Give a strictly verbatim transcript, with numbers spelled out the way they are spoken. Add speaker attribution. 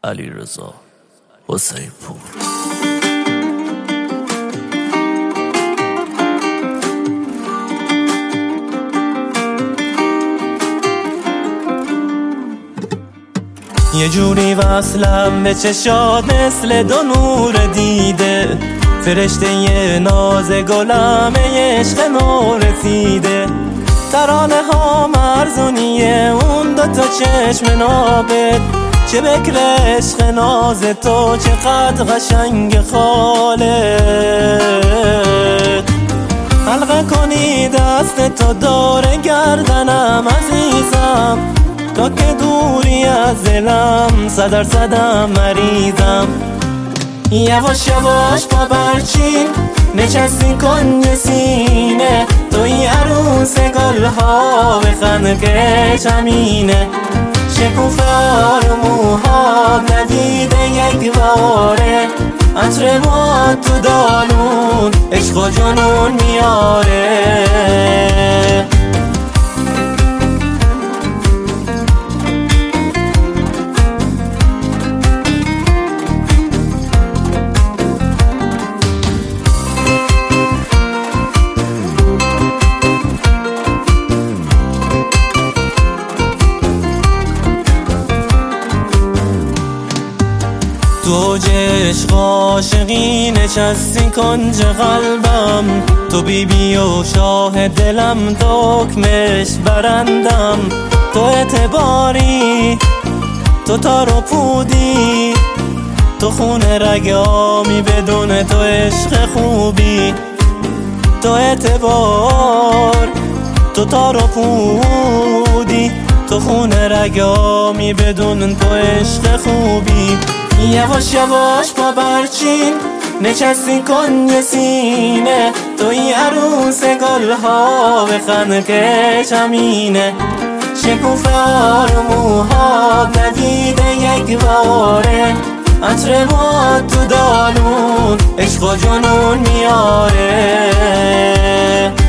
Speaker 1: علیرضا حسین پور.
Speaker 2: یه جوری وصلم به چشات مثل دو نور دیده، فرشته یه ناز گلم عشق نو رسیده. ترانه ها مرزونیه اون دو تا چشم نابت، چه بکر عشق ناز تو چقدر قشنگ خاله. حلقه کنی دست تو دور گردنم عزیزم، تا که دوری از دلم صدر صدم مریضم. یواش یواش پا برچین نشستی کن یه سینه، توی عروس گلها بخند که چمینه. شکوفه آرموها ندیده یک باره، عطر ما تو دالون عشق و جنون میاره. تو عشق عاشقی نشستی کنج قلبم، تو بی بی و شاه دلم دکمش برندم. تو اعتباری، تو تار و پودی، تو خون رگامی بدون تو عشق خوبی. تو اعتبار، تو تار و پودی، تو خون رگامی بدون تو عشق خوبی. یواش یواش پا برچین نشستی کن یه سینه، توی عروس گلها بخند که چمینه. شکوفه آرموها ندیده یک باره، عطر ما تو دالون عشق و جنون میاره.